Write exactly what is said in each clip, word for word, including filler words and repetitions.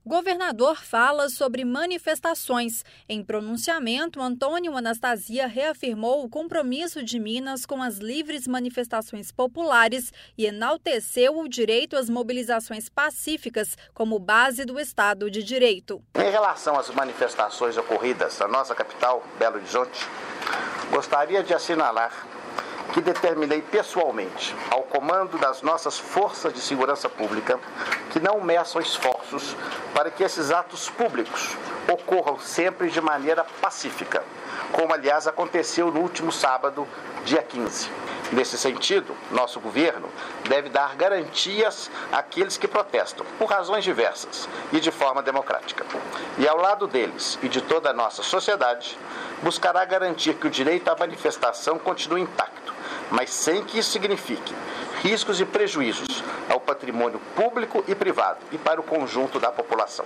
Governador fala sobre manifestações. Em pronunciamento, Antônio Anastasia reafirmou o compromisso de Minas com as livres manifestações populares e enalteceu o direito às mobilizações pacíficas como base do Estado de Direito. Em relação às manifestações ocorridas na nossa capital, Belo Horizonte, gostaria de assinalar que determinei pessoalmente ao comando das nossas forças de segurança pública que não meçam esforços para que esses atos públicos ocorram sempre de maneira pacífica, como aliás aconteceu no último sábado, dia quinze. Nesse sentido, nosso governo deve dar garantias àqueles que protestam, por razões diversas e de forma democrática. E ao lado deles e de toda a nossa sociedade, buscará garantir que o direito à manifestação continue intacto, mas sem que isso signifique riscos e prejuízos ao patrimônio público e privado e para o conjunto da população.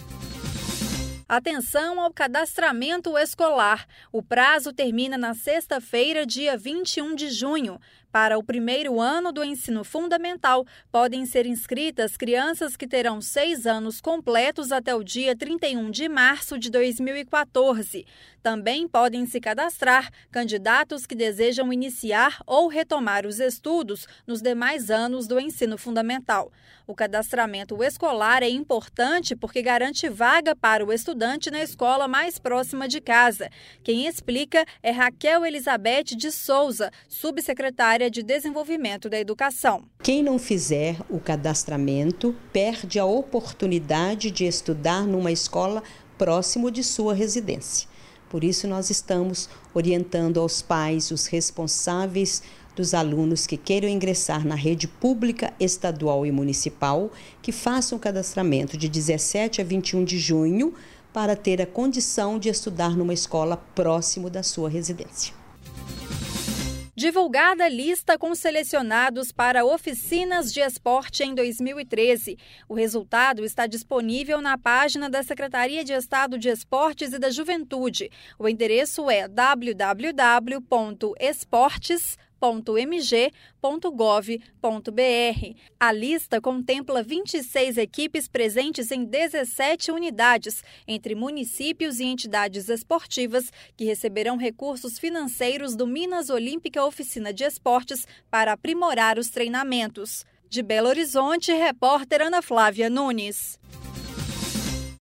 Atenção ao cadastramento escolar. O prazo termina na sexta-feira, dia vinte e um de junho. Para o primeiro ano do ensino fundamental, podem ser inscritas crianças que terão seis anos completos até o dia trinta e um de março de dois mil e quatorze. Também podem se cadastrar candidatos que desejam iniciar ou retomar os estudos nos demais anos do ensino fundamental. O cadastramento escolar é importante porque garante vaga para o estudante na escola mais próxima de casa. Quem explica é Raquel Elizabeth de Souza, subsecretária de Desenvolvimento da Educação. Quem não fizer o cadastramento perde a oportunidade de estudar numa escola próximo de sua residência. Por isso, nós estamos orientando aos pais, os responsáveis dos alunos que queiram ingressar na rede pública, estadual e municipal, que façam o cadastramento de dezessete a vinte e um de junho para ter a condição de estudar numa escola próximo da sua residência. Divulgada a lista com selecionados para oficinas de esporte em dois mil e treze. O resultado está disponível na página da Secretaria de Estado de Esportes e da Juventude. O endereço é w w w ponto esportes ponto m g ponto gov ponto b r. A lista contempla vinte e seis equipes presentes em dezessete unidades, entre municípios e entidades esportivas, que receberão recursos financeiros do Minas Olímpica Oficina de Esportes para aprimorar os treinamentos. De Belo Horizonte, repórter Ana Flávia Nunes.